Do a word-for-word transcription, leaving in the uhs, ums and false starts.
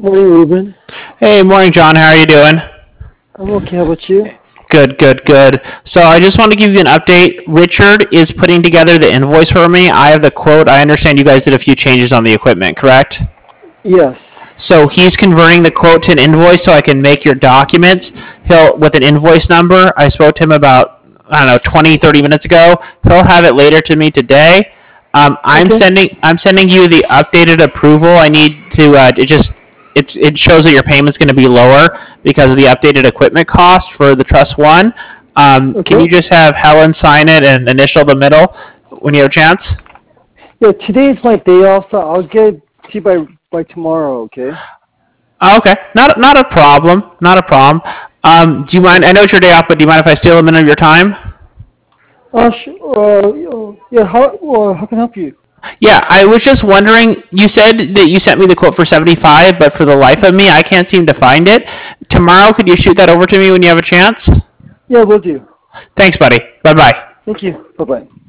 Morning, Ruben. Hey, morning, John. How are you doing? I'm okay. How about you? Good, good, good. So I just want to give you an update. Richard is putting together the invoice for me. I have the quote. I understand you guys did a few changes on the equipment, correct? Yes. So he's converting the quote to an invoice so I can make your documents. He'll with an invoice number. I spoke to him about, I don't know, twenty, thirty minutes ago. He'll have it later to me today. Um, I'm Okay. sending I'm sending you the updated approval. I need to uh, it just it, it shows that your payment's going to be lower because of the updated equipment cost for the Trust One. Um, can Okay. you just have Helen sign it and initial the middle when you have a chance? Yeah, today is my day off, so I'll get to you by by tomorrow. Okay. Oh, okay, not not a problem, not a problem. Um, do you mind? I know it's your day off, but do you mind if I steal a minute of your time? Uh, sh- uh, yeah. How uh, how can I help you? Yeah, I was just wondering. You said that you sent me the quote for seventy-five, but for the life of me, I can't seem to find it. Tomorrow, could you shoot that over to me when you have a chance? Yeah, we'll do. Thanks, buddy. Bye bye. Thank you. Bye bye.